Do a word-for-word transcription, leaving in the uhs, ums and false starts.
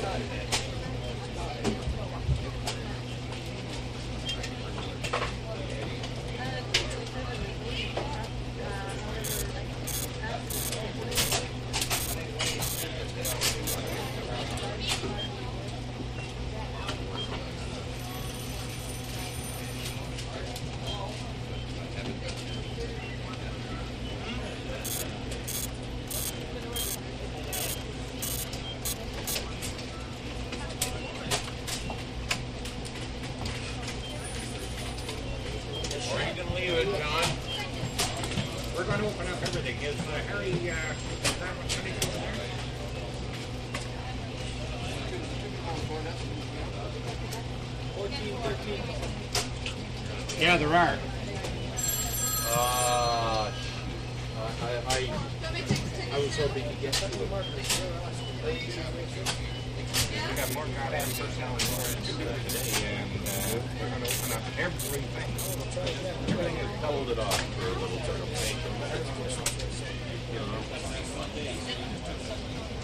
Yeah, there are. Uh, I, I, I was hoping to get that. We got more goddamn personnel and more engineers today, and uh, we're going to open up everything. Everything is Hold it off for a little bit. You know.